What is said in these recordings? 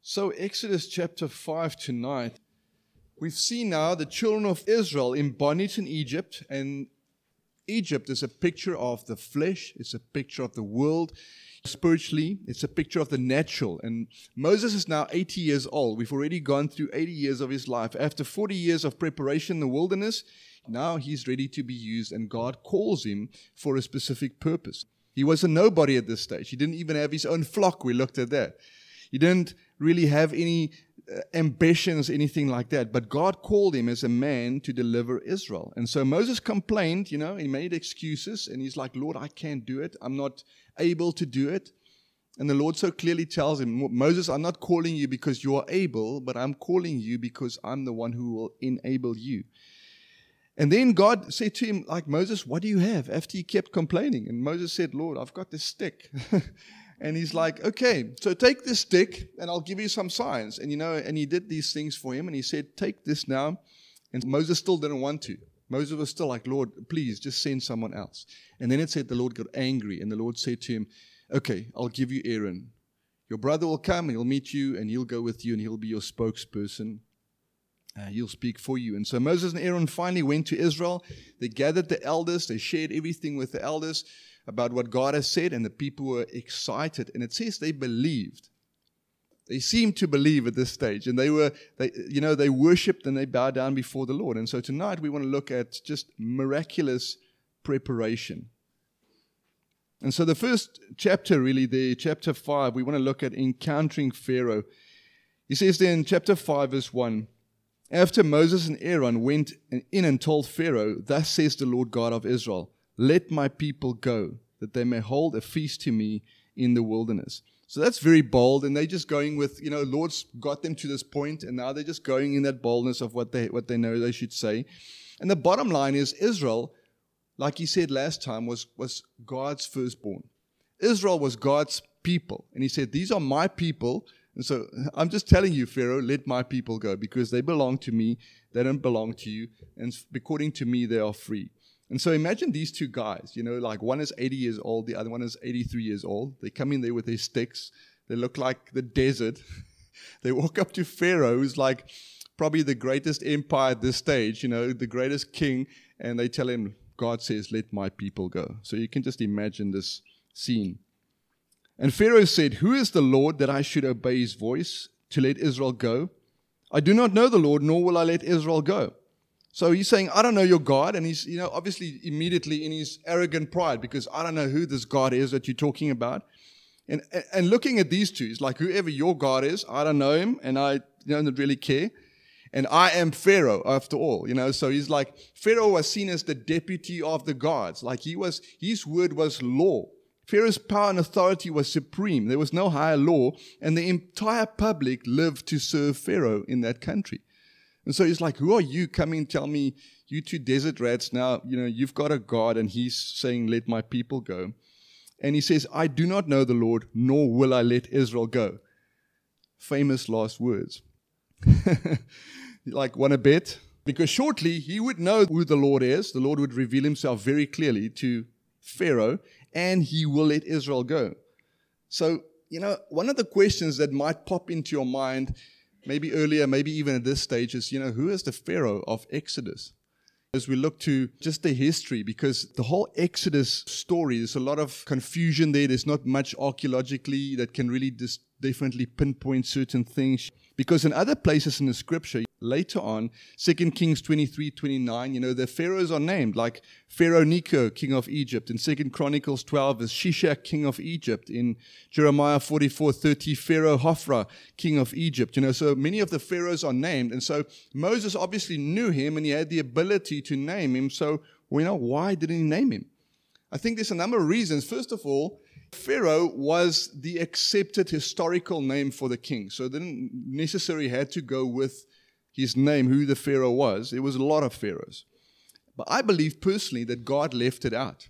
So Exodus chapter 5 tonight, we've seen now the children of Israel in bondage in Egypt, and Egypt is a picture of the flesh, it's a picture of the world. Spiritually, it's a picture of the natural. And Moses is now 80 years old. We've already gone through 80 years of his life. After 40 years of preparation in the wilderness, now he's ready to be used, and God calls him for a specific purpose. He was a nobody at this stage. He didn't even have his own flock. We looked at that. He didn't really have any ambitions, anything like that. But God called him as a man to deliver Israel. And so Moses complained, he made excuses, and he's like, Lord, I can't do it. I'm not able to do it. And the Lord so clearly tells him, Moses, I'm not calling you because you are able, but I'm calling you because I'm the one who will enable you. And then God said to him, like, Moses, what do you have? After he kept complaining. And Moses said, Lord, I've got this stick. And he's like, okay, so take this stick and I'll give you some signs. And and he did these things for him, and he said, take this now. And Moses still didn't want to. Moses was still like, Lord, please just send someone else. And then it said the Lord got angry, and the Lord said to him, okay, I'll give you Aaron. Your brother will come, he'll meet you, and he'll go with you, and he'll be your spokesperson. He'll speak for you. And so Moses and Aaron finally went to Israel. They gathered the elders. They shared everything with the elders about what God has said, and the people were excited. And it says they believed. They seemed to believe at this stage, and they worshipped and they bowed down before the Lord. And so tonight we want to look at just miraculous preparation. And so the first chapter, really, there, chapter 5, we want to look at encountering Pharaoh. He says there in chapter 5, verse 1, after Moses and Aaron went in and told Pharaoh, thus says the Lord God of Israel, let my people go, that they may hold a feast to me in the wilderness. So that's very bold, and they're just going with, Lord's got them to this point, and now they're just going in that boldness of what they know they should say. And the bottom line is Israel, like he said last time, was God's firstborn. Israel was God's people, and he said, these are my people. And so I'm just telling you, Pharaoh, let my people go, because they belong to me, they don't belong to you, and according to me, they are free. And so imagine these two guys, like one is 80 years old, the other one is 83 years old. They come in there with their sticks. They look like the desert. They walk up to Pharaoh, who's like probably the greatest empire at this stage, the greatest king, and they tell him, God says, let my people go. So you can just imagine this scene. And Pharaoh said, who is the Lord that I should obey his voice to let Israel go? I do not know the Lord, nor will I let Israel go. So he's saying, I don't know your God. And he's, obviously immediately in his arrogant pride, because I don't know who this God is that you're talking about. And looking at these two, he's like, whoever your God is, I don't know him, and I don't really care. And I am Pharaoh, after all, So he's like, Pharaoh was seen as the deputy of the gods. Like his word was law. Pharaoh's power and authority was supreme. There was no higher law, and the entire public lived to serve Pharaoh in that country. And so he's like, who are you coming tell me, you two desert rats, now, you've got a God, and he's saying, let my people go. And he says, I do not know the Lord, nor will I let Israel go. Famous last words. Like, want to bet? Because shortly he would know who the Lord is. The Lord would reveal himself very clearly to Pharaoh, and he will let Israel go. So, one of the questions that might pop into your mind, maybe earlier, maybe even at this stage, is, who is the Pharaoh of Exodus? As we look to just the history, because the whole Exodus story, there's a lot of confusion there. There's not much archaeologically that can really definitely pinpoint certain things. Because in other places in the scripture, later on, 2 Kings 23:29, the pharaohs are named, like Pharaoh Necho, king of Egypt. In 2 Chronicles 12 is Shishak, king of Egypt. In Jeremiah 44:30, Pharaoh Hophra, king of Egypt. So many of the pharaohs are named. And so Moses obviously knew him, and he had the ability to name him. So, why didn't he name him? I think there's a number of reasons. First of all, Pharaoh was the accepted historical name for the king. So they didn't necessarily had to go with his name, who the Pharaoh was. There was a lot of pharaohs. But I believe personally that God left it out,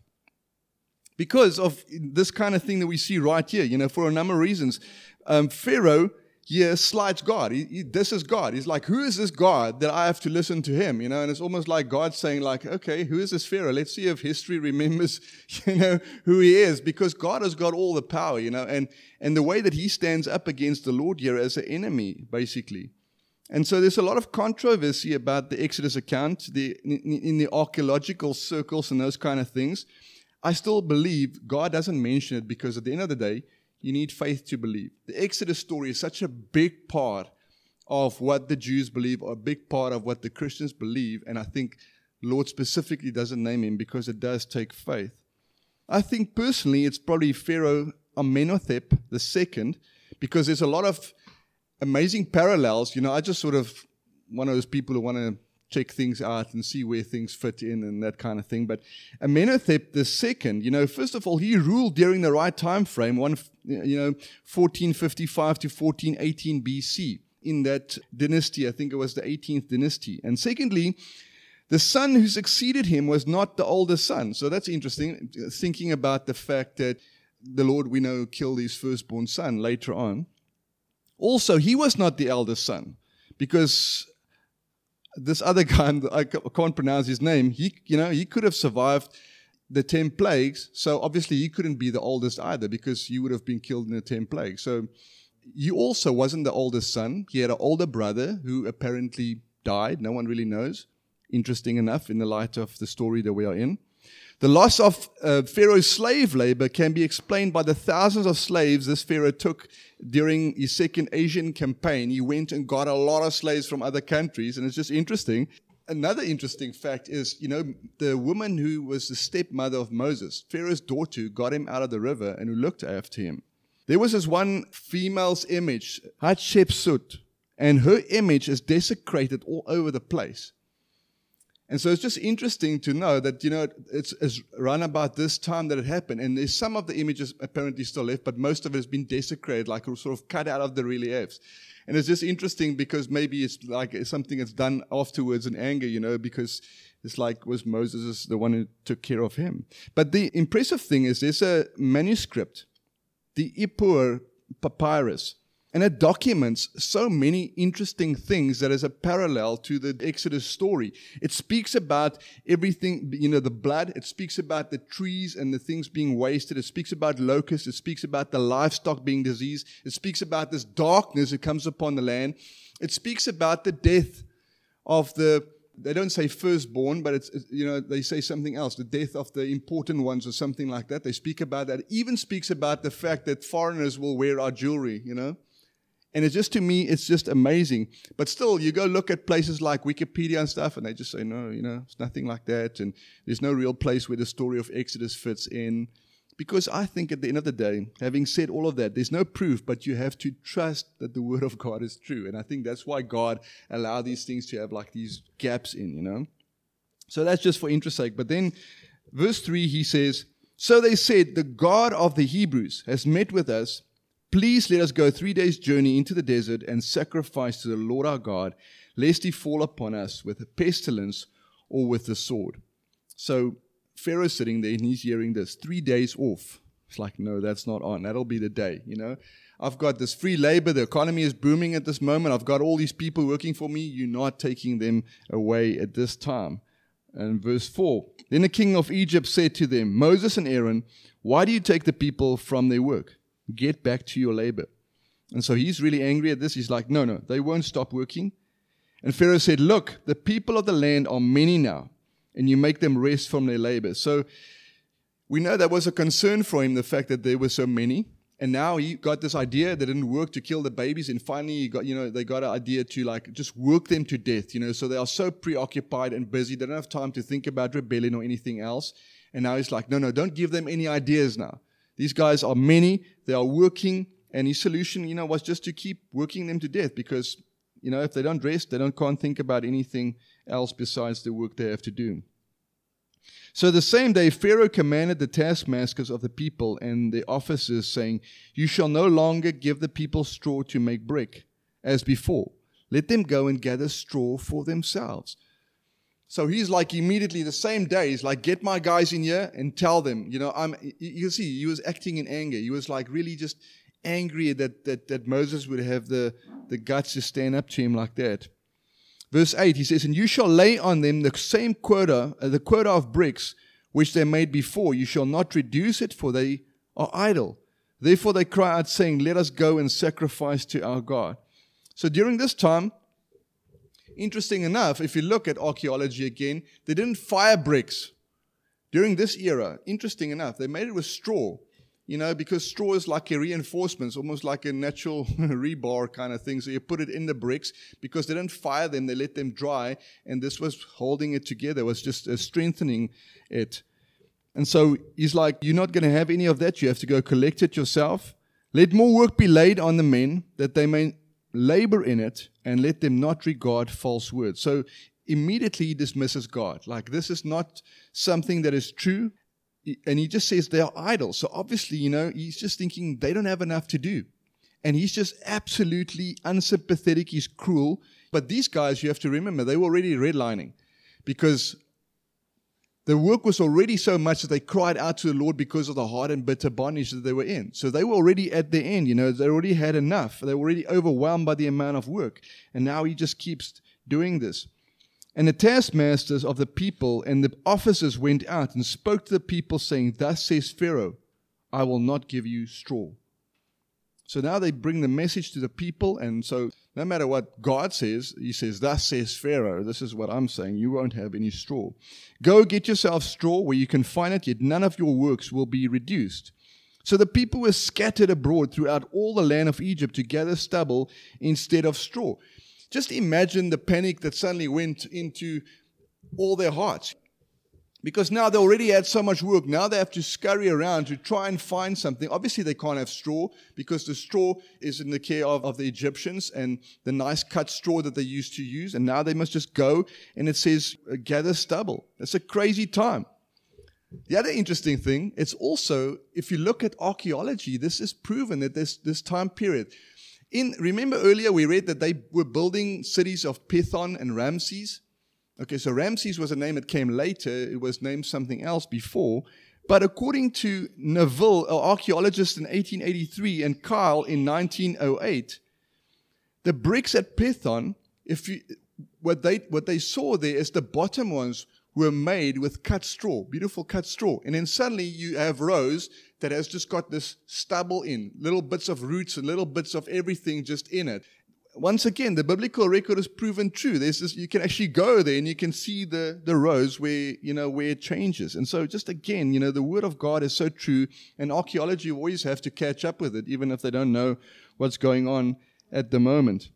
because of this kind of thing that we see right here, for a number of reasons. Pharaoh, here slights God. This is God. He's like, who is this God that I have to listen to him? And it's almost like God saying like, okay, who is this Pharaoh? Let's see if history remembers, who he is, because God has got all the power, and the way that he stands up against the Lord here as an enemy, basically. And so there's a lot of controversy about the Exodus account in the archaeological circles and those kind of things. I still believe God doesn't mention it because at the end of the day, you need faith to believe. The Exodus story is such a big part of what the Jews believe, or a big part of what the Christians believe, and I think the Lord specifically doesn't name him because it does take faith. I think personally it's probably Pharaoh Amenhotep II, because there's a lot of amazing parallels. I just sort of one of those people who want to check things out and see where things fit in and that kind of thing. But Amenhotep II, first of all, he ruled during the right time frame, 1455 to 1418 BC, in that dynasty. I think it was the 18th dynasty. And secondly, the son who succeeded him was not the oldest son. So that's interesting, thinking about the fact that the Lord, we know, killed his firstborn son later on. Also, he was not the eldest son, because this other guy, I can't pronounce his name, he could have survived the 10 plagues. So obviously he couldn't be the oldest either, because he would have been killed in the 10 plagues. So he also wasn't the oldest son. He had an older brother who apparently died. No one really knows. Interesting enough in the light of the story that we are in. The loss of Pharaoh's slave labor can be explained by the thousands of slaves this Pharaoh took during his second Asian campaign. He went and got a lot of slaves from other countries, and it's just interesting. Another interesting fact is, the woman who was the stepmother of Moses, Pharaoh's daughter, got him out of the river and who looked after him. There was this one female's image, Hatshepsut, and her image is desecrated all over the place. And so it's just interesting to know that, it's around about this time that it happened. And there's some of the images apparently still left, but most of it has been desecrated, like sort of cut out of the reliefs. And it's just interesting because maybe it's like something that's done afterwards in anger, because it's like, was Moses the one who took care of him? But the impressive thing is there's a manuscript, the Ippur Papyrus, and it documents so many interesting things that is a parallel to the Exodus story. It speaks about everything, the blood. It speaks about the trees and the things being wasted. It speaks about locusts. It speaks about the livestock being diseased. It speaks about this darkness that comes upon the land. It speaks about the death of they don't say firstborn, but it's they say something else, the death of the important ones or something like that. They speak about that. It even speaks about the fact that foreigners will wear our jewelry, And it's just, to me, it's just amazing. But still, you go look at places like Wikipedia and stuff, and they just say, no, it's nothing like that. And there's no real place where the story of Exodus fits in. Because I think at the end of the day, having said all of that, there's no proof, but you have to trust that the Word of God is true. And I think that's why God allowed these things to have like these gaps in, So that's just for interest's sake. But then, verse 3, he says, so they said, the God of the Hebrews has met with us. Please let us go 3 days' journey into the desert and sacrifice to the Lord our God, lest he fall upon us with a pestilence or with the sword. So Pharaoh's sitting there and he's hearing this, 3 days off. It's like, no, that's not on. That'll be the day, I've got this free labor. The economy is booming at this moment. I've got all these people working for me. You're not taking them away at this time. And verse 4, then the king of Egypt said to them, Moses and Aaron, why do you take the people from their work? Get back to your labor. And so he's really angry at this. He's like, no, they won't stop working. And Pharaoh said, look, the people of the land are many now, and you make them rest from their labor. So we know that was a concern for him, the fact that there were so many. And now he got this idea that didn't work to kill the babies. And finally, he got, they got an idea to like just work them to death, So they are so preoccupied and busy. They don't have time to think about rebellion or anything else. And now he's like, no, don't give them any ideas now. These guys are many, they are working, and his solution, was just to keep working them to death because, if they don't rest, they can't think about anything else besides the work they have to do. So the same day, Pharaoh commanded the taskmasters of the people and the officers, saying, you shall no longer give the people straw to make brick, as before. Let them go and gather straw for themselves. So he's like immediately the same day, he's like, get my guys in here and tell them, you see, he was acting in anger. He was like really just angry that Moses would have the guts to stand up to him like that. Verse 8, he says, "And you shall lay on them the same quota, the quota of bricks which they made before. You shall not reduce it, for they are idle. Therefore they cry out, saying, Let us go and sacrifice to our God." So during this time, interesting enough, if you look at archaeology again, they didn't fire bricks. During this era, interesting enough, they made it with straw. Because straw is like a reinforcement, it's almost like a natural rebar kind of thing. So you put it in the bricks because they didn't fire them, they let them dry, and this was holding it together, was just strengthening it. And so he's like, you're not going to have any of that, you have to go collect it yourself. Let more work be laid on the men, that they may labor in it, and let them not regard false words. So immediately he dismisses God. Like, this is not something that is true. And he just says they are idle. So obviously, he's just thinking they don't have enough to do. And he's just absolutely unsympathetic. He's cruel. But these guys, you have to remember, they were already redlining. Because the work was already so much that they cried out to the Lord because of the hard and bitter bondage that they were in. So they were already at the end. They already had enough. They were already overwhelmed by the amount of work. And now he just keeps doing this. And the taskmasters of the people and the officers went out and spoke to the people, saying, Thus says Pharaoh, I will not give you straw. So now they bring the message to the people, and so no matter what God says, he says, Thus says Pharaoh, this is what I'm saying, you won't have any straw. Go get yourself straw where you can find it, yet none of your works will be reduced. So the people were scattered abroad throughout all the land of Egypt to gather stubble instead of straw. Just imagine the panic that suddenly went into all their hearts. Because now they already had so much work. Now they have to scurry around to try and find something. Obviously they can't have straw because the straw is in the care of the Egyptians and the nice cut straw that they used to use. And now they must just go, and it says gather stubble. It's a crazy time. The other interesting thing, it's also, if you look at archaeology, this is proven that this time period. Remember earlier we read that they were building cities of Pithon and Ramses. Okay, so Ramses was a name that came later. It was named something else before. But according to Neville, an archaeologist in 1883, and Kyle in 1908, the bricks at Pithon, what they saw there is the bottom ones were made with cut straw, beautiful cut straw. And then suddenly you have rows that has just got this stubble in, little bits of roots and little bits of everything just in it. Once again, the biblical record is proven true. There's this, you can actually go there and you can see the rows where it changes. And so just again, the word of God is so true, and archaeology always have to catch up with it, even if they don't know what's going on at the moment.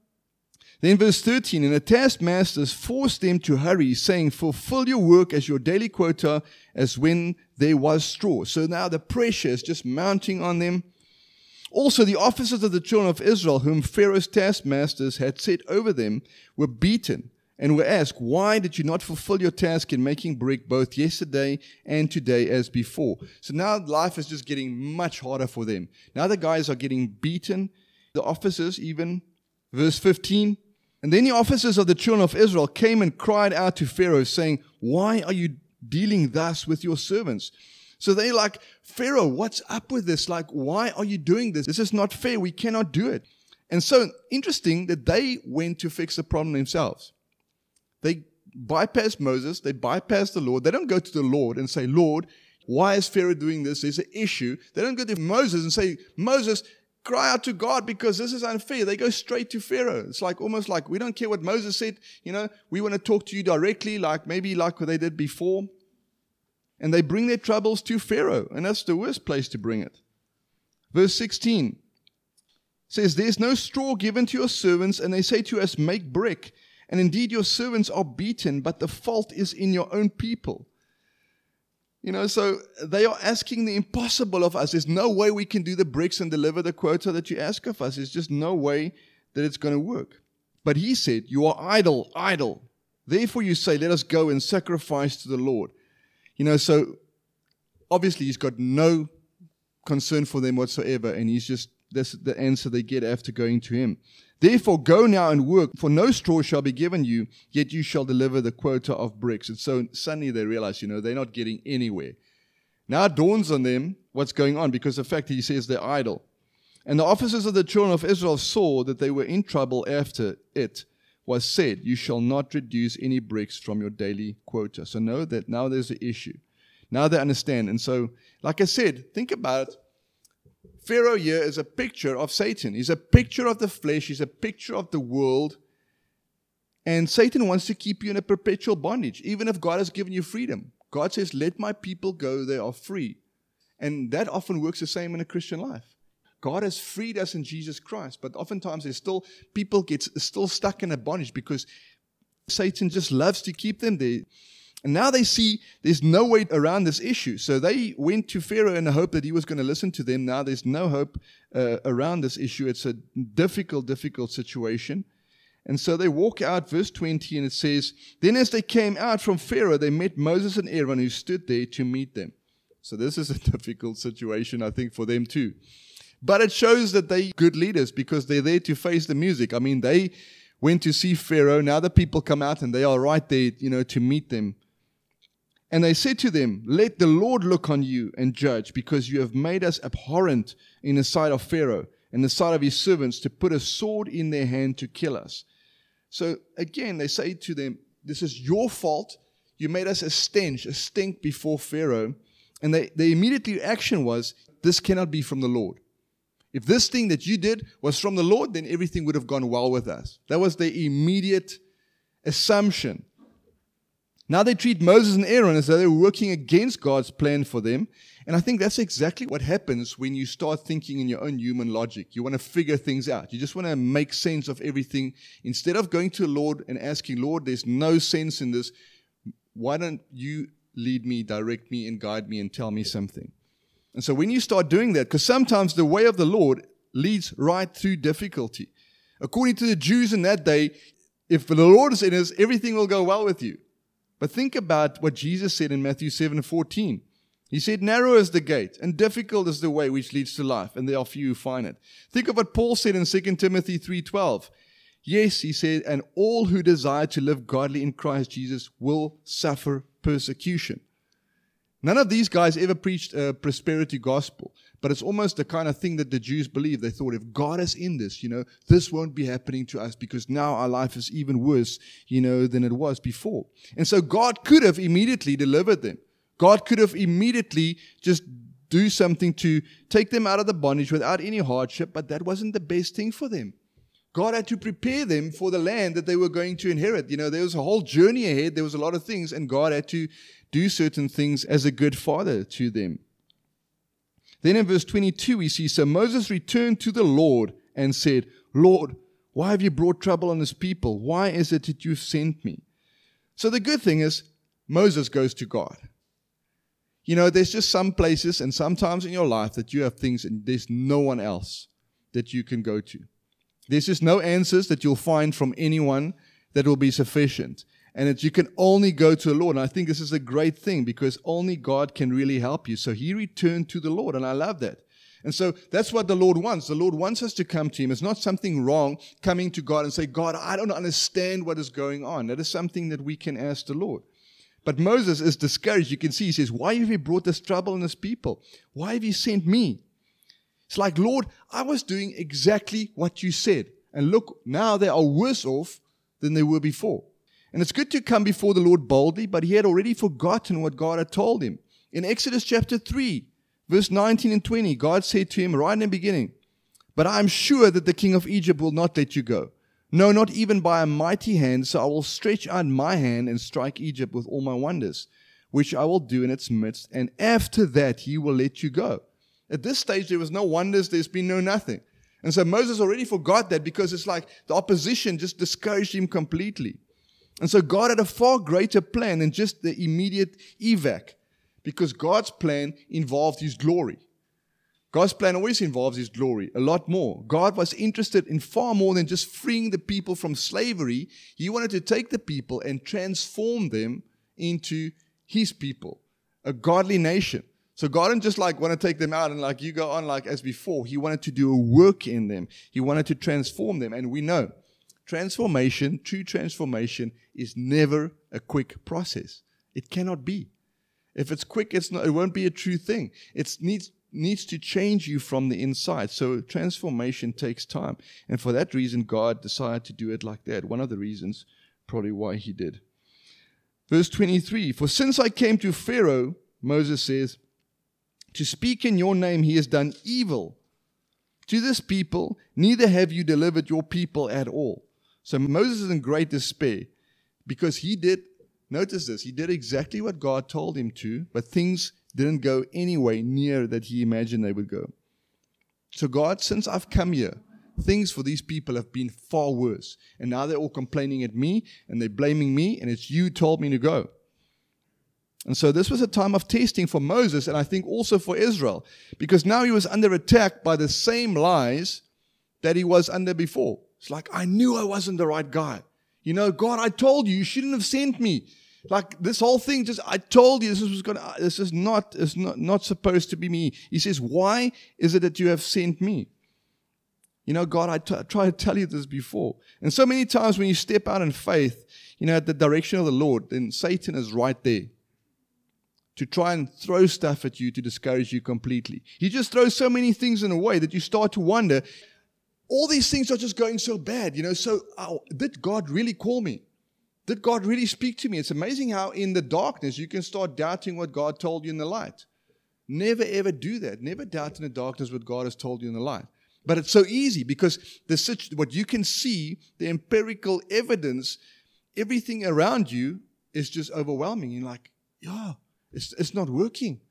Then verse 13, and the taskmasters forced them to hurry, saying, Fulfill your work as your daily quota, as when there was straw. So now the pressure is just mounting on them. Also the officers of the children of Israel, whom Pharaoh's taskmasters had set over them, were beaten and were asked, Why did you not fulfill your task in making brick both yesterday and today as before? So now life is just getting much harder for them. Now the guys are getting beaten, the officers even. Verse 15, and then the officers of the children of Israel came and cried out to Pharaoh, saying, Why are you dealing thus with your servants? So they're like, Pharaoh, what's up with this? Like, why are you doing this? This is not fair. We cannot do it. And so interesting that they went to fix the problem themselves. They bypassed Moses. They bypassed the Lord. They don't go to the Lord and say, Lord, why is Pharaoh doing this? There's an issue. They don't go to Moses and say, Moses, cry out to God because this is unfair. They go straight to Pharaoh. It's like almost like we don't care what Moses said. We want to talk to you directly, like what they did before. And they bring their troubles to Pharaoh. And that's the worst place to bring it. Verse 16 says, There's no straw given to your servants, and they say to us, Make brick. And indeed your servants are beaten, but the fault is in your own people. So they are asking the impossible of us. There's no way we can do the bricks and deliver the quota that you ask of us. There's just no way that it's going to work. But he said, You are idle, idle. Therefore you say, Let us go and sacrifice to the Lord. So obviously he's got no concern for them whatsoever, and that's the answer they get after going to him. Therefore go now and work, for no straw shall be given you, yet you shall deliver the quota of bricks. And so suddenly they realize, they're not getting anywhere. Now it dawns on them what's going on, because the fact that he says they're idle. And the officers of the children of Israel saw that they were in trouble after it was said, you shall not reduce any bricks from your daily quota. So know that now there's an issue. Now they understand. And so, like I said, think about it. Pharaoh here is a picture of Satan. He's a picture of the flesh. He's a picture of the world. And Satan wants to keep you in a perpetual bondage, even if God has given you freedom. God says, let my people go, they are free. And that often works the same in a Christian life. God has freed us in Jesus Christ, but oftentimes there's still people get still stuck in a bondage because Satan just loves to keep them there. And now they see there's no way around this issue. So they went to Pharaoh in the hope that he was going to listen to them. Now there's no hope around this issue. It's a difficult situation. And so they walk out, verse 20, and it says, then as they came out from Pharaoh, they met Moses and Aaron who stood there to meet them. So this is a difficult situation, I think, for them too. But it shows that they're good leaders because they're there to face the music. I mean, they went to see Pharaoh. Now the people come out and they are right there, to meet them. And they said to them, let the Lord look on you and judge, because you have made us abhorrent in the sight of Pharaoh and the sight of his servants, to put a sword in their hand to kill us. So again, they say to them, this is your fault. You made us a stink before Pharaoh. And the immediate reaction was, this cannot be from the Lord. If this thing that you did was from the Lord, then everything would have gone well with us. That was the immediate assumption. Now they treat Moses and Aaron as though they were working against God's plan for them. And I think that's exactly what happens when you start thinking in your own human logic. You want to figure things out. You just want to make sense of everything. Instead of going to the Lord and asking, Lord, there's no sense in this. Why don't you lead me, direct me, and guide me and tell me something? And so when you start doing that, because sometimes the way of the Lord leads right through difficulty. According to the Jews in that day, if the Lord is in us, everything will go well with you. But think about what Jesus said in Matthew 7:14. He said, narrow is the gate, and difficult is the way which leads to life, and there are few who find it. Think of what Paul said in 2 Timothy 3:12. Yes, he said, and all who desire to live godly in Christ Jesus will suffer persecution. None of these guys ever preached a prosperity gospel, but it's almost the kind of thing that the Jews believed. They thought, if God is in this, this won't be happening to us because now our life is even worse, than it was before. And so God could have immediately delivered them. God could have immediately just do something to take them out of the bondage without any hardship, but that wasn't the best thing for them. God had to prepare them for the land that they were going to inherit. There was a whole journey ahead. There was a lot of things, and God had to do certain things as a good father to them. Then in verse 22 we see, so Moses returned to the Lord and said, Lord, why have you brought trouble on this people? Why is it that you've sent me? So the good thing is Moses goes to God. There's just some places and sometimes in your life that you have things and there's no one else that you can go to. There's just no answers that you'll find from anyone that will be sufficient. And that you can only go to the Lord. And I think this is a great thing because only God can really help you. So he returned to the Lord, and I love that. And so that's what the Lord wants. The Lord wants us to come to him. It's not something wrong coming to God and say, God, I don't understand what is going on. That is something that we can ask the Lord. But Moses is discouraged. You can see he says, why have you brought this trouble on this people? Why have you sent me? It's like, Lord, I was doing exactly what you said. And look, now they are worse off than they were before. And it's good to come before the Lord boldly, but he had already forgotten what God had told him. In Exodus chapter 3, verse 19 and 20, God said to him right in the beginning, but I am sure that the king of Egypt will not let you go. No, not even by a mighty hand, so I will stretch out my hand and strike Egypt with all my wonders, which I will do in its midst, and after that he will let you go. At this stage, there was no wonders, there's been no nothing. And so Moses already forgot that because it's like the opposition just discouraged him completely. And so God had a far greater plan than just the immediate evac, because God's plan involved his glory. God's plan always involves his glory, a lot more. God was interested in far more than just freeing the people from slavery. He wanted to take the people and transform them into his people, a godly nation. So God didn't just want to take them out and you go on as before. He wanted to do a work in them. He wanted to transform them. And we know transformation, true transformation, is never a quick process. It cannot be. If it's quick, it won't be a true thing. It needs needs to change you from the inside. So transformation takes time. And for that reason, God decided to do it like that. One of the reasons probably why he did. Verse 23, for since I came to Pharaoh, Moses says, to speak in your name, he has done evil to this people, neither have you delivered your people at all. So Moses is in great despair because he did, notice this, he did exactly what God told him to, but things didn't go anywhere near that he imagined they would go. So God, since I've come here, things for these people have been far worse. And now they're all complaining at me, and they're blaming me, and it's you told me to go. And so this was a time of testing for Moses, and I think also for Israel, because now he was under attack by the same lies that he was under before. It's like, I knew I wasn't the right guy. You know, God, I told you shouldn't have sent me. Like this whole thing, I told you this is not supposed to be me. He says, why is it that you have sent me? You know, God, I tried to tell you this before. And so many times when you step out in faith, you know, at the direction of the Lord, then Satan is right there to try and throw stuff at you to discourage you completely. He just throws so many things in a way that you start to wonder, all these things are just going so bad, you know, so did God really call me? Did God really speak to me? It's amazing how in the darkness you can start doubting what God told you in the light. Never ever do that. Never doubt in the darkness what God has told you in the light. But it's so easy because what you can see, the empirical evidence, everything around you is just overwhelming. You're like, yeah, it's not working.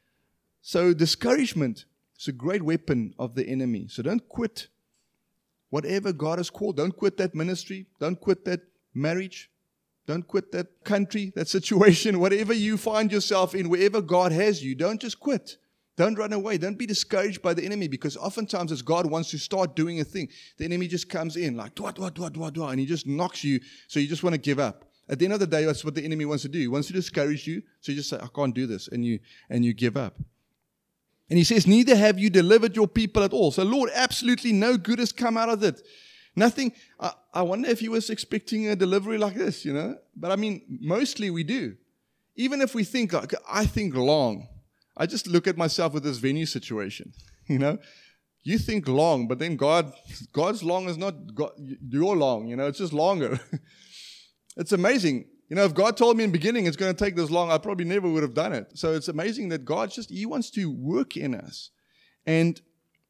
So discouragement is a great weapon of the enemy. So don't quit whatever God has called. Don't quit that ministry. Don't quit that marriage. Don't quit that country, that situation, whatever you find yourself in, wherever God has you. Don't just quit. Don't run away. Don't be discouraged by the enemy, because oftentimes as God wants to start doing a thing, the enemy just comes in like, dwa, and he just knocks you, so you just want to give up. At the end of the day, that's what the enemy wants to do. He wants to discourage you, so you just say, I can't do this, and you give up. And he says, neither have you delivered your people at all. So Lord, absolutely no good has come out of it. Nothing. I wonder if he was expecting a delivery like this, you know. But I mean, mostly we do. Even if we think, like, I think long. I just look at myself with this venue situation, you know. You think long, but then God's long is not your long, you know. It's just longer. It's amazing. You know, if God told me in the beginning it's going to take this long, I probably never would have done it. So it's amazing that God he wants to work in us. And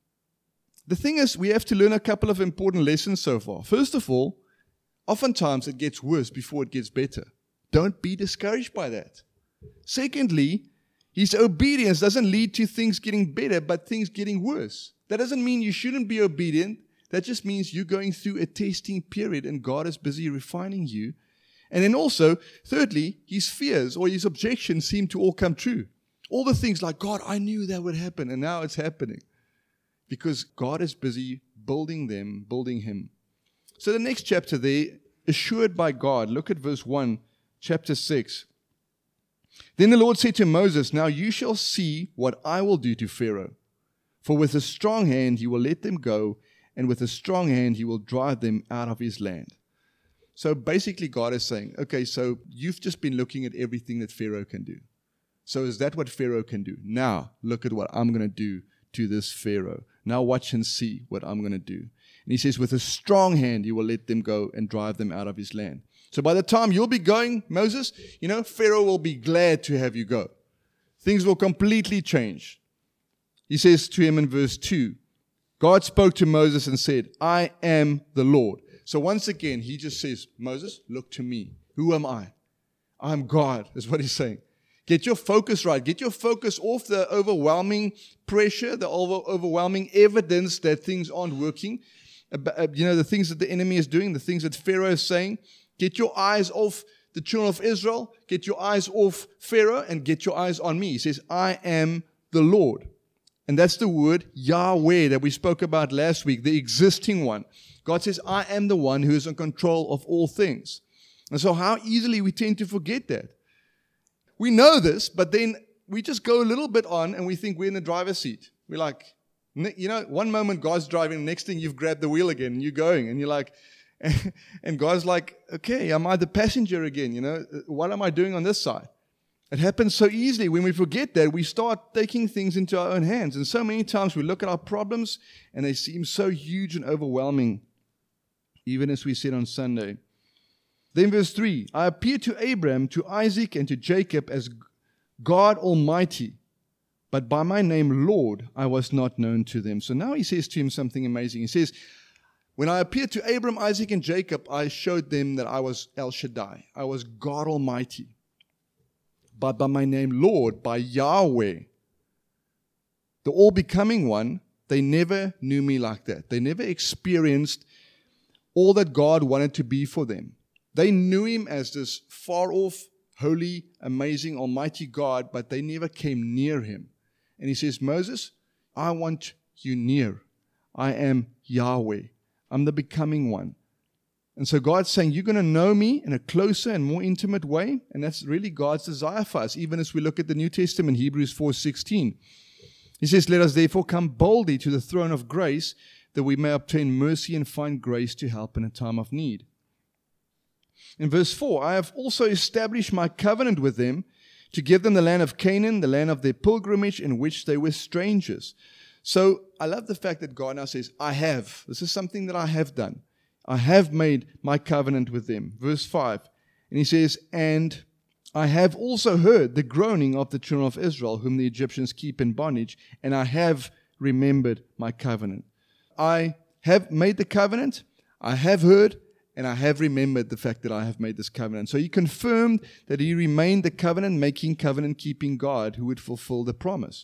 the thing is, we have to learn a couple of important lessons so far. First of all, oftentimes it gets worse before it gets better. Don't be discouraged by that. Secondly, his obedience doesn't lead to things getting better, but things getting worse. That doesn't mean you shouldn't be obedient. That just means you're going through a testing period and God is busy refining you. And then also, thirdly, his fears or his objections seem to all come true. All the things like, God, I knew that would happen, and now it's happening. Because God is busy building him. So the next chapter there, assured by God. Look at verse 1, chapter 6. Then the Lord said to Moses, now you shall see what I will do to Pharaoh. For with a strong hand he will let them go, and with a strong hand he will drive them out of his land. So basically God is saying, okay, so you've just been looking at everything that Pharaoh can do. So is that what Pharaoh can do? Now look at what I'm going to do to this Pharaoh. Now watch and see what I'm going to do. And he says, with a strong hand he will let them go and drive them out of his land. So by the time you'll be going, Moses, you know, Pharaoh will be glad to have you go. Things will completely change. He says to him in verse 2, God spoke to Moses and said, I am the Lord. So once again, he just says, Moses, look to me. Who am I? I'm God, is what he's saying. Get your focus right. Get your focus off the overwhelming pressure, the overwhelming evidence that things aren't working. You know, the things that the enemy is doing, the things that Pharaoh is saying. Get your eyes off the children of Israel. Get your eyes off Pharaoh and get your eyes on me. He says, I am the Lord. And that's the word Yahweh that we spoke about last week, the existing one. God says, I am the one who is in control of all things. And so how easily we tend to forget that. We know this, but then we just go a little bit on and we think we're in the driver's seat. We're like, you know, one moment God's driving, next thing you've grabbed the wheel again and you're going. And you're like, and God's like, okay, am I the passenger again? You know, what am I doing on this side? It happens so easily. When we forget that, we start taking things into our own hands. And so many times we look at our problems and they seem so huge and overwhelming, even as we said on Sunday. Then verse 3, I appeared to Abraham, to Isaac, and to Jacob as God Almighty, but by my name, Lord, I was not known to them. So now he says to him something amazing. He says, when I appeared to Abraham, Isaac, and Jacob, I showed them that I was El Shaddai. I was God Almighty. But by my name, Lord, by Yahweh, the all-becoming one, they never knew me like that. They never experienced all that God wanted to be for them. They knew him as this far-off, holy, amazing, almighty God, but they never came near him. And he says, Moses, I want you near. I am Yahweh. I'm the becoming one. And so God's saying, you're going to know me in a closer and more intimate way. And that's really God's desire for us, even as we look at the New Testament, Hebrews 4:16. He says, let us therefore come boldly to the throne of grace, that we may obtain mercy and find grace to help in a time of need. In verse 4, I have also established my covenant with them to give them the land of Canaan, the land of their pilgrimage in which they were strangers. So I love the fact that God now says, I have. This is something that I have done. I have made my covenant with them. Verse 5. And he says, and I have also heard the groaning of the children of Israel, whom the Egyptians keep in bondage, and I have remembered my covenant. I have made the covenant, I have heard, and I have remembered the fact that I have made this covenant. So he confirmed that he remained the covenant-making, covenant-keeping God who would fulfill the promise.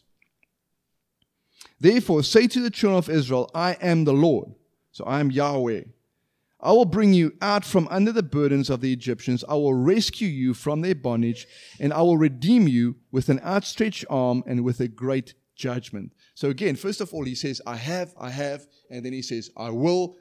Therefore, say to the children of Israel, I am the Lord. So I am Yahweh. I will bring you out from under the burdens of the Egyptians. I will rescue you from their bondage, and I will redeem you with an outstretched arm and with a great judgment. So again, first of all, he says, I have, and then he says, I will,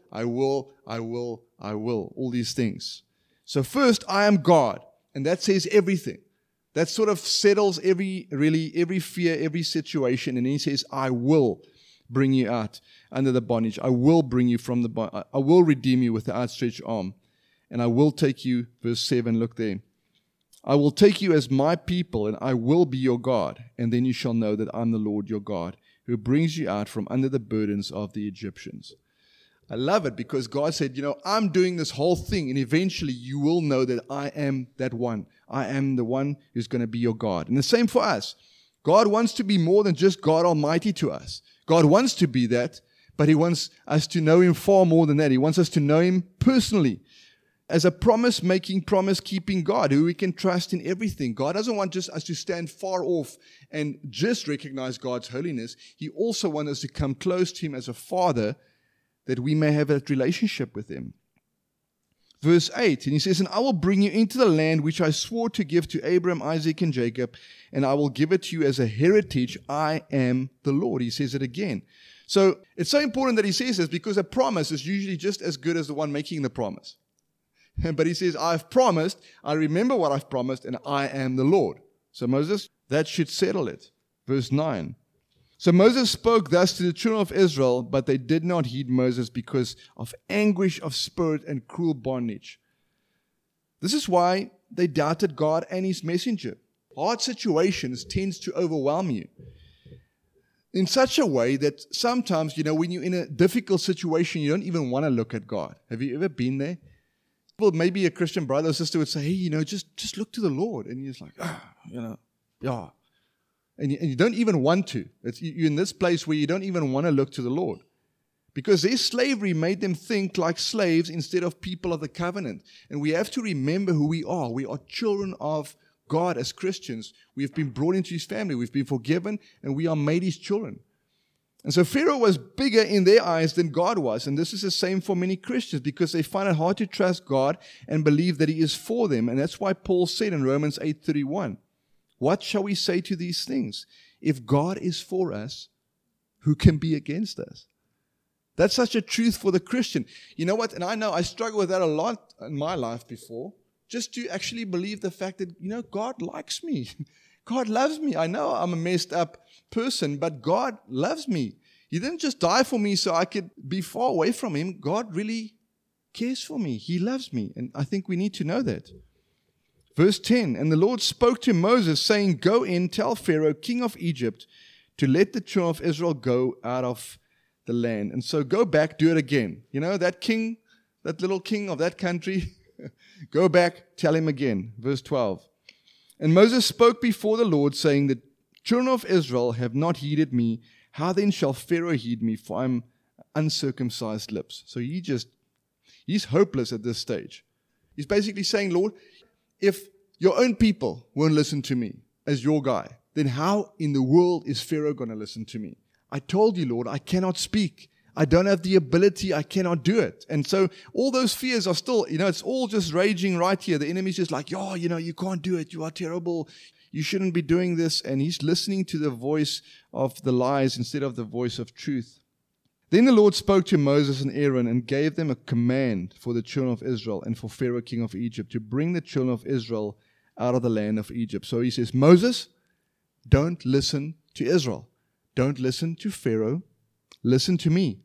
all these things. So first, I am God, and that says everything. That sort of settles every fear, every situation, and then he says, I will bring you out under the bondage. I will bring you from the bondage. I will redeem you with the outstretched arm. And I will take you, verse 7, look there. I will take you as my people, and I will be your God. And then you shall know that I'm the Lord your God, who brings you out from under the burdens of the Egyptians. I love it because God said, I'm doing this whole thing, and eventually you will know that I am that one. I am the one who's going to be your God. And the same for us. God wants to be more than just God Almighty to us. God wants to be that, but he wants us to know him far more than that. He wants us to know him personally as a promise-making, promise-keeping God who we can trust in everything. God doesn't want just us to stand far off and just recognize God's holiness. He also wants us to come close to him as a father that we may have that relationship with him. Verse 8, and he says, and I will bring you into the land which I swore to give to Abraham, Isaac, and Jacob, and I will give it to you as a heritage. I am the Lord. He says it again. So it's so important that he says this because a promise is usually just as good as the one making the promise. But he says, I've promised, I remember what I've promised, and I am the Lord. So Moses, that should settle it. Verse 9. So Moses spoke thus to the children of Israel, but they did not heed Moses because of anguish of spirit and cruel bondage. This is why they doubted God and his messenger. Hard situations tends to overwhelm you in such a way that sometimes, when you're in a difficult situation, you don't even want to look at God. Have you ever been there? Well, maybe a Christian brother or sister would say, hey, just look to the Lord. And you're just like, yeah. And you don't even want to. You're in this place where you don't even want to look to the Lord. Because their slavery made them think like slaves instead of people of the covenant. And we have to remember who we are. We are children of God as Christians. We have been brought into his family. We've been forgiven, and we are made his children. And so Pharaoh was bigger in their eyes than God was. And this is the same for many Christians because they find it hard to trust God and believe that he is for them. And that's why Paul said in Romans 8:31, what shall we say to these things? If God is for us, who can be against us? That's such a truth for the Christian. You know what? And I know I struggled with that a lot in my life before. Just to actually believe the fact that, God likes me. God loves me. I know I'm a messed up person, but God loves me. He didn't just die for me so I could be far away from him. God really cares for me. He loves me. And I think we need to know that. Verse 10, and the Lord spoke to Moses, saying, Go in, tell Pharaoh, king of Egypt, to let the children of Israel go out of the land. And so go back, do it again. You know, that king, that little king of that country, go back, tell him again. Verse 12. And Moses spoke before the Lord, saying, The children of Israel have not heeded me. How then shall Pharaoh heed me? For I am uncircumcised lips. So he's hopeless at this stage. He's basically saying, Lord, if your own people won't listen to me as your guy, then how in the world is Pharaoh going to listen to me? I told you, Lord, I cannot speak. I don't have the ability. I cannot do it. And so all those fears are still, it's all just raging right here. The enemy's just like, you can't do it. You are terrible. You shouldn't be doing this. And he's listening to the voice of the lies instead of the voice of truth. Then the Lord spoke to Moses and Aaron and gave them a command for the children of Israel and for Pharaoh, king of Egypt, to bring the children of Israel out of the land of Egypt. So he says, Moses, don't listen to Israel. Don't listen to Pharaoh. Listen to me.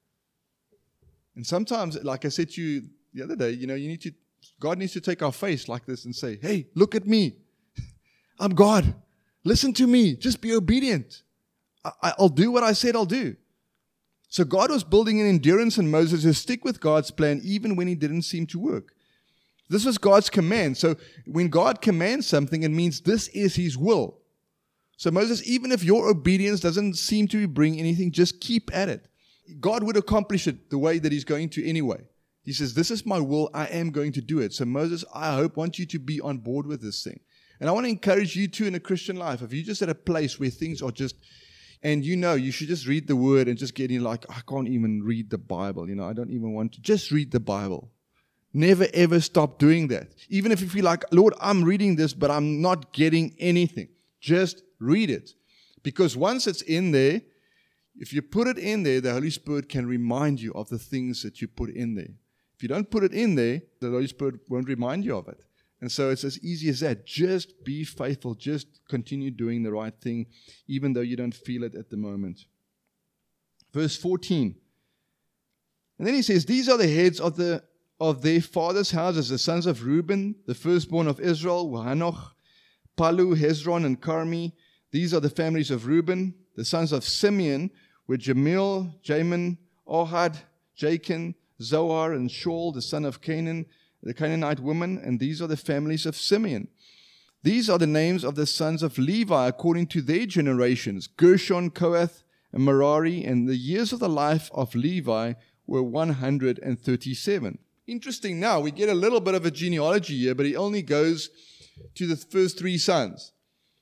And sometimes, like I said to you the other day, God needs to take our face like this and say, hey, look at me. I'm God. Listen to me. Just be obedient. I'll do what I said I'll do. So God was building an endurance in Moses to stick with God's plan even when he didn't seem to work. This was God's command. So when God commands something, it means this is his will. So Moses, even if your obedience doesn't seem to bring anything, just keep at it. God would accomplish it the way that he's going to anyway. He says, this is my will. I am going to do it. So Moses, I want you to be on board with this thing. And I want to encourage you too in a Christian life. If you're just at a place where things are just, and you should just read the word and just get in like, I can't even read the Bible. I don't even want to. Just read the Bible. Never ever stop doing that. Even if you feel like, Lord, I'm reading this, but I'm not getting anything. Just read it. Because once it's in there, if you put it in there, the Holy Spirit can remind you of the things that you put in there. If you don't put it in there, the Holy Spirit won't remind you of it. And so it's as easy as that. Just be faithful. Just continue doing the right thing, even though you don't feel it at the moment. Verse 14. And then he says, these are the heads of their fathers' houses, the sons of Reuben, the firstborn of Israel, Hanoch, Palu, Hezron, and Carmi. These are the families of Reuben. The sons of Simeon were Jamil, Jamin, Ohad, Jachin, Zohar, and Shaul, the son of Canaan, the Canaanite woman, and these are the families of Simeon. These are the names of the sons of Levi according to their generations, Gershon, Kohath, and Merari, and the years of the life of Levi were 137. Interesting now, we get a little bit of a genealogy here, but he only goes to the first three sons.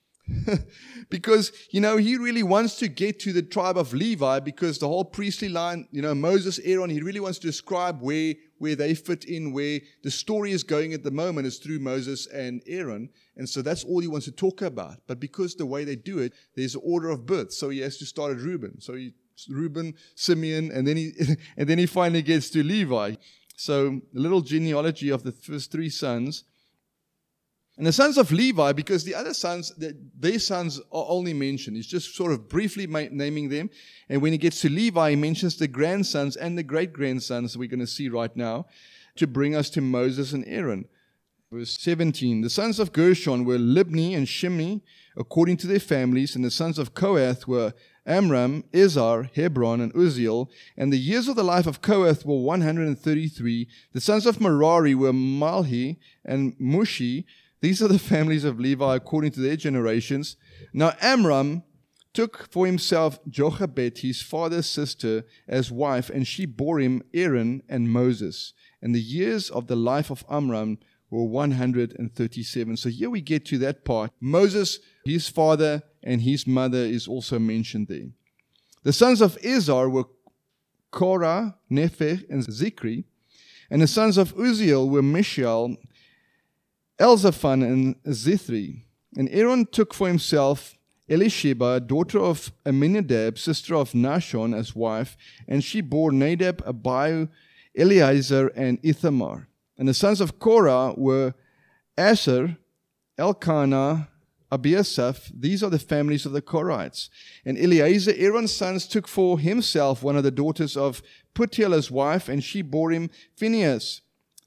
Because, he really wants to get to the tribe of Levi because the whole priestly line, Moses, Aaron, he really wants to describe where they fit in, where the story is going at the moment is through Moses and Aaron. And so that's all he wants to talk about. But because the way they do it, there's an order of birth. So he has to start at Reuben. So Reuben, Simeon, and then he finally gets to Levi. So a little genealogy of the first three sons. And the sons of Levi, because the other sons, their sons are only mentioned. He's just sort of briefly naming them. And when he gets to Levi, he mentions the grandsons and the great-grandsons we're going to see right now to bring us to Moses and Aaron. Verse 17, the sons of Gershon were Libni and Shimei, according to their families. And the sons of Kohath were Amram, Izhar, Hebron, and Uzziel. And the years of the life of Kohath were 133. The sons of Merari were Malhi and Mushi. These are the families of Levi according to their generations. Now Amram took for himself Jochebed, his father's sister, as wife, and she bore him Aaron and Moses. And the years of the life of Amram were 137. So here we get to that part. Moses, his father, and his mother is also mentioned there. The sons of Izhar were Korah, Nepheg, and Zikri. And the sons of Uzziel were Mishael, Elzaphan, and Zithri. And Aaron took for himself Elisheba, daughter of Aminadab, sister of Nahshon, as wife, and she bore Nadab, Abihu, Eleazar, and Ithamar. And the sons of Korah were Asher, Elkanah, Abiasaph. These are the families of the Korahites. And Eleazar, Aaron's sons, took for himself one of the daughters of Putiel as wife, and she bore him Phinehas.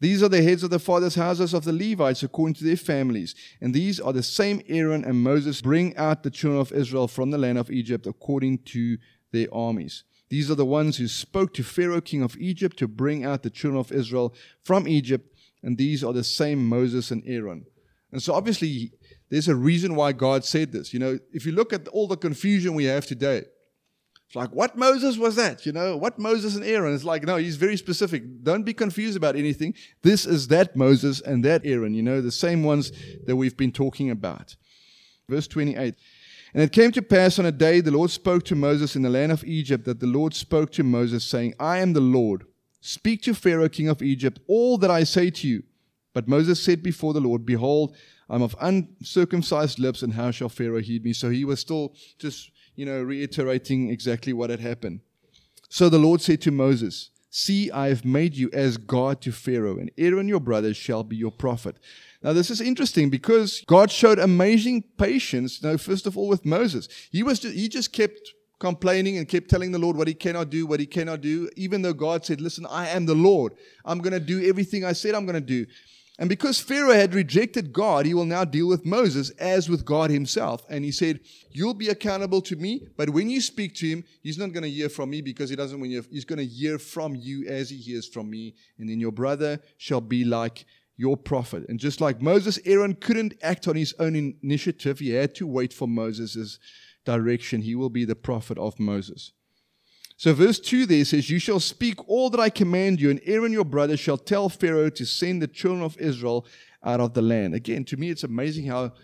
These are the heads of the fathers' houses of the Levites according to their families. And these are the same Aaron and Moses bring out the children of Israel from the land of Egypt according to their armies. These are the ones who spoke to Pharaoh, king of Egypt, to bring out the children of Israel from Egypt. And these are the same Moses and Aaron. And so obviously, there's a reason why God said this. If you look at all the confusion we have today, it's like, what Moses was that? What Moses and Aaron? It's like, no, he's very specific. Don't be confused about anything. This is that Moses and that Aaron, the same ones that we've been talking about. Verse 28. And it came to pass on a day the Lord spoke to Moses in the land of Egypt, that the Lord spoke to Moses, saying, I am the Lord. Speak to Pharaoh, king of Egypt, all that I say to you. But Moses said before the Lord, Behold, I am of uncircumcised lips, and how shall Pharaoh heed me? So he was still just, reiterating exactly what had happened. So the Lord said to Moses, See, I have made you as God to Pharaoh, and Aaron your brother shall be your prophet. Now, this is interesting because God showed amazing patience, first of all with Moses. He just kept complaining and kept telling the Lord what he cannot do, even though God said, listen, I am the Lord. I'm going to do everything I said I'm going to do. And because Pharaoh had rejected God, he will now deal with Moses as with God himself. And he said, you'll be accountable to me, but when you speak to him, he's not going to hear from me because he doesn't want you. He's going to hear from you as he hears from me. And then your brother shall be like your prophet. And just like Moses, Aaron couldn't act on his own initiative. He had to wait for Moses' direction. He will be the prophet of Moses. So verse 2 there says, You shall speak all that I command you, and Aaron your brother shall tell Pharaoh to send the children of Israel out of the land. Again, to me it's amazing how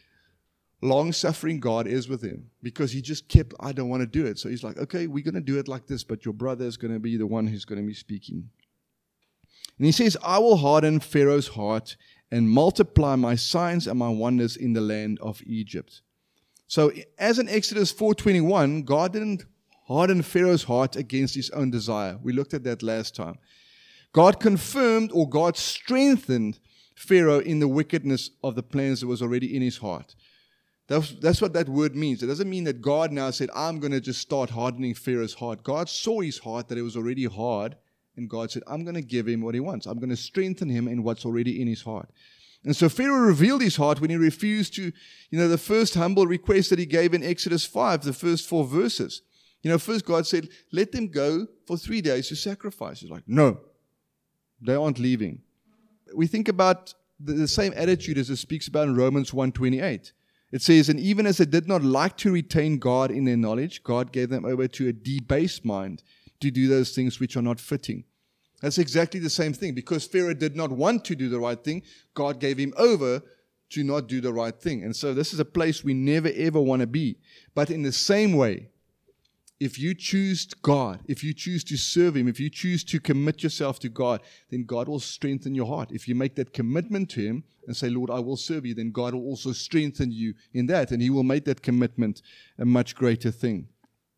long-suffering God is with him, because he just kept, I don't want to do it. So he's like, okay, we're going to do it like this, but your brother is going to be the one who's going to be speaking. And he says, I will harden Pharaoh's heart and multiply my signs and my wonders in the land of Egypt. So as in Exodus 4:21, God didn't harden Pharaoh's heart against his own desire. We looked at that last time. God confirmed, or God strengthened Pharaoh in the wickedness of the plans that was already in his heart. That's what that word means. It doesn't mean that God now said, I'm going to just start hardening Pharaoh's heart. God saw his heart, that it was already hard, and God said, I'm going to give him what he wants. I'm going to strengthen him in what's already in his heart. And so Pharaoh revealed his heart when he refused to, the first humble request that he gave in Exodus 5, the first 4 verses. First God said, let them go for 3 days to sacrifice. He's like, no, they aren't leaving. We think about the same attitude as it speaks about in Romans 1:28. It says, and even as they did not like to retain God in their knowledge, God gave them over to a debased mind to do those things which are not fitting. That's exactly the same thing. Because Pharaoh did not want to do the right thing, God gave him over to not do the right thing. And so this is a place we never ever want to be. But in the same way, if you choose God, if you choose to serve him, if you choose to commit yourself to God, then God will strengthen your heart. If you make that commitment to him and say, Lord, I will serve you, then God will also strengthen you in that, and he will make that commitment a much greater thing.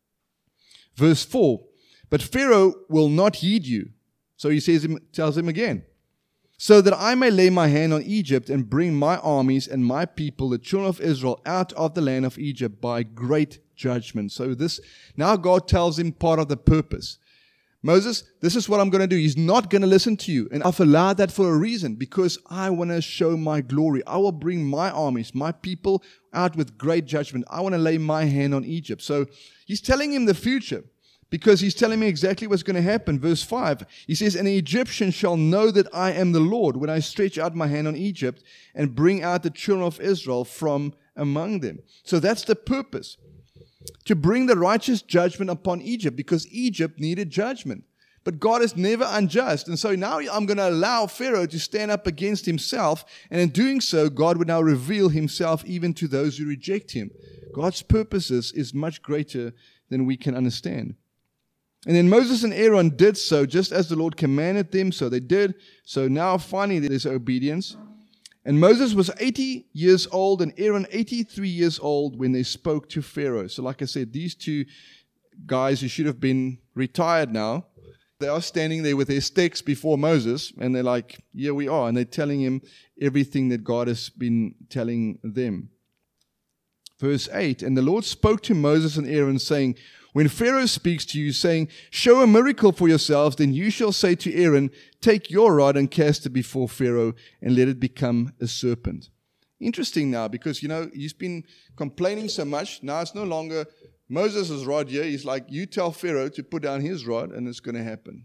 Verse 4, but Pharaoh will not heed you. So he tells him again, so that I may lay my hand on Egypt and bring my armies and my people, the children of Israel, out of the land of Egypt by great judgment. So now God tells him part of the purpose. Moses, this is what I'm going to do. He's not going to listen to you. And I've allowed that for a reason, because I want to show my glory. I will bring my armies, my people out with great judgment. I want to lay my hand on Egypt. So he's telling him the future, because he's telling me exactly what's going to happen. Verse 5, he says, and the Egyptians shall know that I am the Lord when I stretch out my hand on Egypt and bring out the children of Israel from among them. So that's the purpose, to bring the righteous judgment upon Egypt, because Egypt needed judgment. But God is never unjust. And so now I'm going to allow Pharaoh to stand up against himself. And in doing so, God would now reveal himself even to those who reject him. God's purposes is much greater than we can understand. And then Moses and Aaron did so just as the Lord commanded them, so they did. So now finally there's obedience. And Moses was 80 years old and Aaron 83 years old when they spoke to Pharaoh. So like I said, these two guys who should have been retired now, they are standing there with their sticks before Moses, and they're like, here we are. And they're telling him everything that God has been telling them. Verse 8, and the Lord spoke to Moses and Aaron, saying, When Pharaoh speaks to you, saying, show a miracle for yourselves, then you shall say to Aaron, take your rod and cast it before Pharaoh, and let it become a serpent. Interesting now, because, he's been complaining so much. Now it's no longer Moses' rod here. He's like, you tell Pharaoh to put down his rod, and it's going to happen.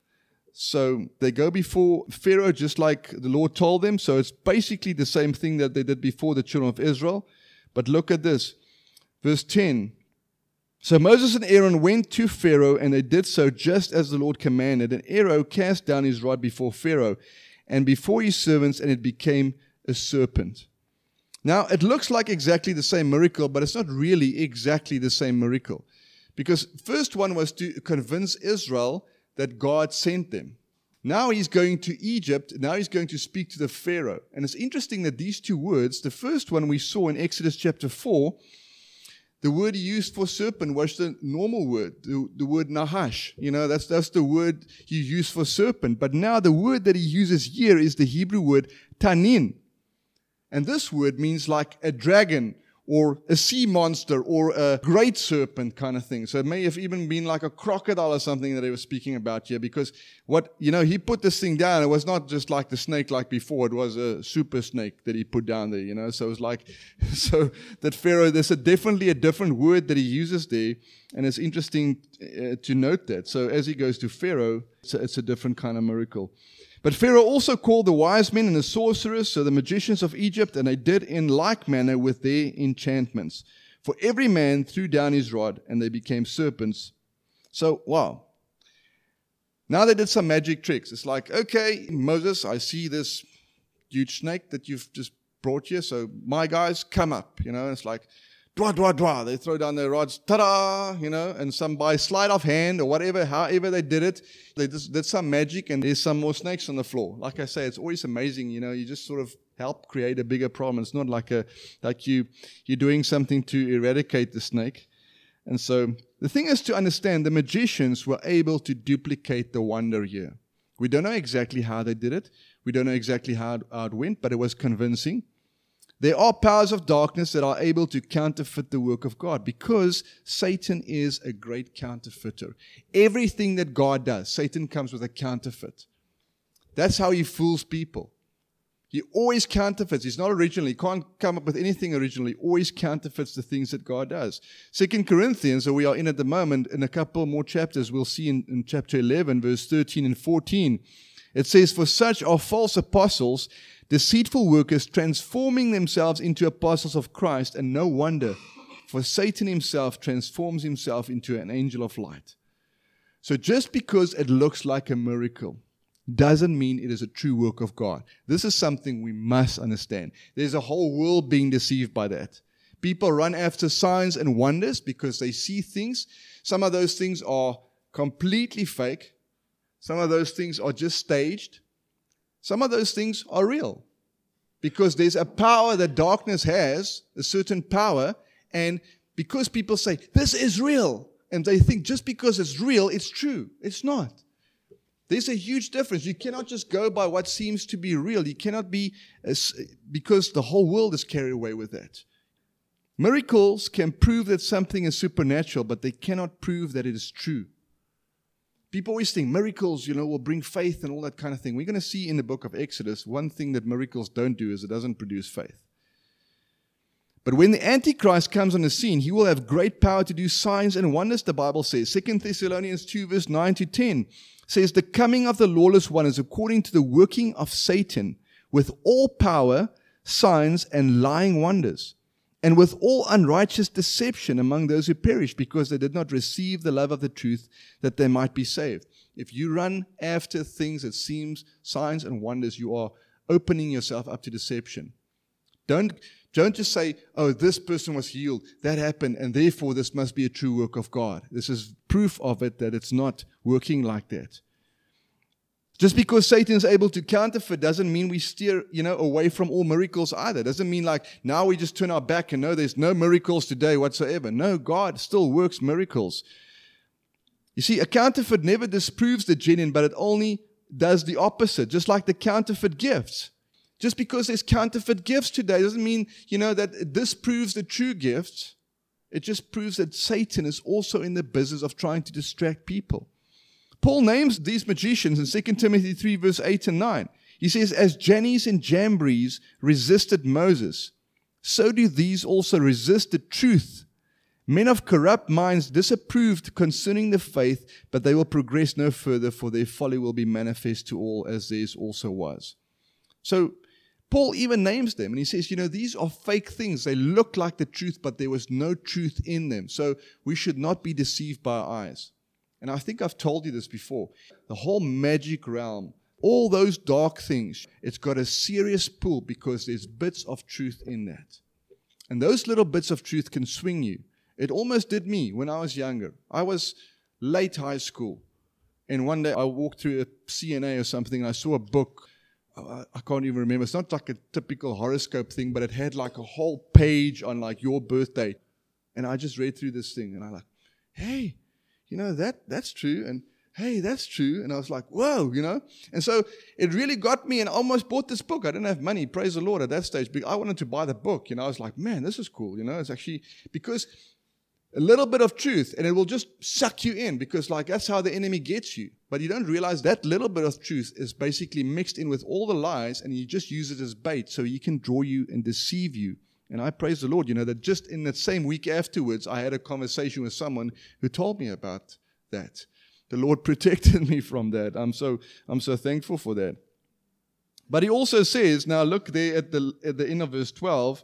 So they go before Pharaoh just like the Lord told them. So it's basically the same thing that they did before the children of Israel. But look at this. Verse 10. So Moses and Aaron went to Pharaoh, and they did so just as the Lord commanded. And Aaron cast down his rod before Pharaoh and before his servants, and it became a serpent. Now, it looks like exactly the same miracle, but it's not really exactly the same miracle. Because first one was to convince Israel that God sent them. Now he's going to Egypt. Now he's going to speak to the Pharaoh. And it's interesting that these two words, the first one we saw in Exodus chapter 4, the word he used for serpent was the normal word, the word nahash. That's the word he used for serpent. But now the word that he uses here is the Hebrew word tanin. And this word means like a dragon or a sea monster or a great serpent kind of thing. So it may have even been like a crocodile or something that he was speaking about here, because he put this thing down. It was not just like the snake like before. It was a super snake that he put down there, So it was like, so that Pharaoh, there's definitely a different word that he uses there. And it's interesting to note that. So as he goes to Pharaoh, it's a different kind of miracle. But Pharaoh also called the wise men and the sorcerers, so the magicians of Egypt, and they did in like manner with their enchantments. For every man threw down his rod, and they became serpents. So, wow. Now they did some magic tricks. It's like, okay, Moses, I see this huge snake that you've just brought here, so my guys, come up. It's like, dwa, dwa, dwa. They throw down their rods, ta-da, and some by sleight of hand or whatever, however they did it, they just did some magic, and there's some more snakes on the floor. Like I say, it's always amazing, you just sort of help create a bigger problem. It's not like you're doing something to eradicate the snake. And so the thing is to understand the magicians were able to duplicate the wonder here. We don't know exactly how they did it. We don't know exactly how it went, but it was convincing. There are powers of darkness that are able to counterfeit the work of God, because Satan is a great counterfeiter. Everything that God does, Satan comes with a counterfeit. That's how he fools people. He always counterfeits. He's not original. He can't come up with anything original. He always counterfeits the things that God does. 2 Corinthians, that we are in at the moment, in a couple more chapters, we'll see in chapter 11, verse 13 and 14, it says, for such are false apostles, deceitful workers, transforming themselves into apostles of Christ, and no wonder, for Satan himself transforms himself into an angel of light. So just because it looks like a miracle doesn't mean it is a true work of God. This is something we must understand. There's a whole world being deceived by that. People run after signs and wonders because they see things. Some of those things are completely fake. Some of those things are just staged. Some of those things are real, because there's a power that darkness has, a certain power, and because people say, this is real, and they think just because it's real, it's true. It's not. There's a huge difference. You cannot just go by what seems to be real. You cannot be, because the whole world is carried away with that. Miracles can prove that something is supernatural, but they cannot prove that it is true. People always think miracles, will bring faith and all that kind of thing. We're going to see in the book of Exodus, one thing that miracles don't do is it doesn't produce faith. But when the Antichrist comes on the scene, he will have great power to do signs and wonders, the Bible says. 2 Thessalonians 2 verse 9 to 10 says, the coming of the lawless one is according to the working of Satan, with all power, signs, and lying wonders, and with all unrighteous deception among those who perish, because they did not receive the love of the truth, that they might be saved. If you run after things that seems signs and wonders, you are opening yourself up to deception. Don't just say, oh, this person was healed, that happened, and therefore this must be a true work of God. This is proof of it that it's not working like that. Just because Satan is able to counterfeit doesn't mean we steer, away from all miracles either. Doesn't mean like now we just turn our back and no, there's no miracles today whatsoever. No, God still works miracles. You see, a counterfeit never disproves the genuine, but it only does the opposite, just like the counterfeit gifts. Just because there's counterfeit gifts today doesn't mean, that it disproves the true gifts. It just proves that Satan is also in the business of trying to distract people. Paul names these magicians in 2 Timothy 3 verse 8 and 9. He says, as Jannes and Jambres resisted Moses, so do these also resist the truth. Men of corrupt minds disapproved concerning the faith, but they will progress no further, for their folly will be manifest to all, as theirs also was. So Paul even names them, and he says, these are fake things. They look like the truth, but there was no truth in them. So we should not be deceived by our eyes. And I think I've told you this before. The whole magic realm, all those dark things, it's got a serious pull because there's bits of truth in that. And those little bits of truth can swing you. It almost did me when I was younger. I was late high school. And one day I walked through a CNA or something, and I saw a book. I can't even remember. It's not like a typical horoscope thing, but it had like a whole page on like your birthday. And I just read through this thing, and I'm like, hey, that's true. And hey, that's true. And I was like, whoa, And so it really got me, and I almost bought this book. I didn't have money, praise the Lord, at that stage. But I wanted to buy the book. I was like, man, this is cool. It's actually because a little bit of truth, and it will just suck you in, because that's how the enemy gets you. But you don't realize that little bit of truth is basically mixed in with all the lies, and you just use it as bait so he can draw you and deceive you. And I praise the Lord, that just in that same week afterwards, I had a conversation with someone who told me about that. The Lord protected me from that. I'm so thankful for that. But he also says, now look there at the end of verse 12,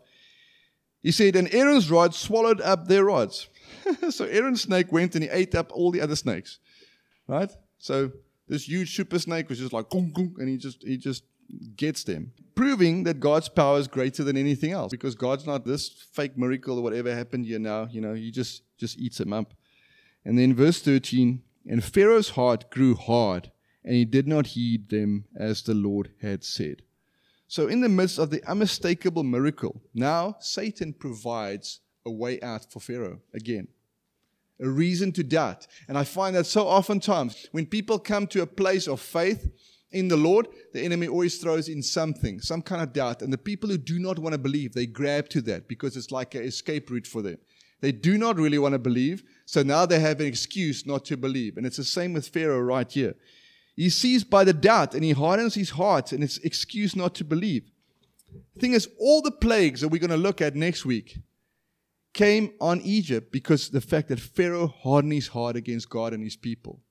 he said, and Aaron's rod swallowed up their rods. So Aaron's snake went and he ate up all the other snakes. Right? So this huge super snake was just like, gong, gong, and he just gets them. Proving that God's power is greater than anything else, because God's not this fake miracle or whatever happened here now. He just eats them up. And then verse 13, and Pharaoh's heart grew hard, and he did not heed them as the Lord had said. So in the midst of the unmistakable miracle, now Satan provides a way out for Pharaoh again. A reason to doubt. And I find that so oftentimes when people come to a place of faith in the Lord, the enemy always throws in something, some kind of doubt. And the people who do not want to believe, they grab to that because it's like an escape route for them. They do not really want to believe, so now they have an excuse not to believe. And it's the same with Pharaoh right here. He sees by the doubt, and he hardens his heart, and it's excuse not to believe. The thing is, all the plagues that we're going to look at next week came on Egypt because of the fact that Pharaoh hardened his heart against God and his people.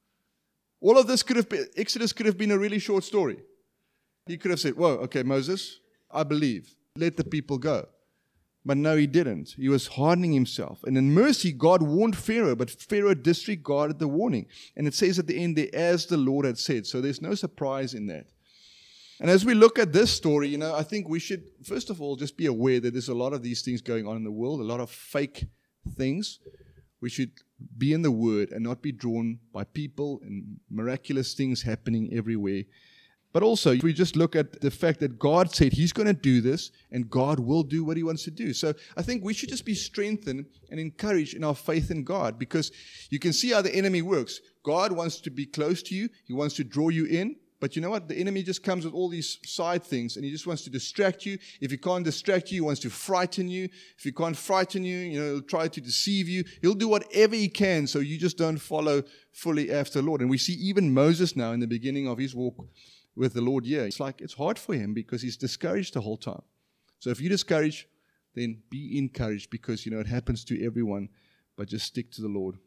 All of this Exodus could have been a really short story. He could have said, whoa, okay, Moses, I believe. Let the people go. But no, he didn't. He was hardening himself. And in mercy, God warned Pharaoh, but Pharaoh disregarded the warning. And it says at the end there, as the Lord had said. So there's no surprise in that. And as we look at this story, I think we should, first of all, just be aware that there's a lot of these things going on in the world, a lot of fake things. We should be in the Word and not be drawn by people and miraculous things happening everywhere. But also, if we just look at the fact that God said He's going to do this, and God will do what He wants to do. So I think we should just be strengthened and encouraged in our faith in God, because you can see how the enemy works. God wants to be close to you. He wants to draw you in. But you know what? The enemy just comes with all these side things, and he just wants to distract you. If he can't distract you, he wants to frighten you. If he can't frighten you, he'll try to deceive you. He'll do whatever he can so you just don't follow fully after the Lord. And we see even Moses now in the beginning of his walk with the Lord here. It's hard for him because he's discouraged the whole time. So if you're discouraged, then be encouraged, because it happens to everyone, but just stick to the Lord.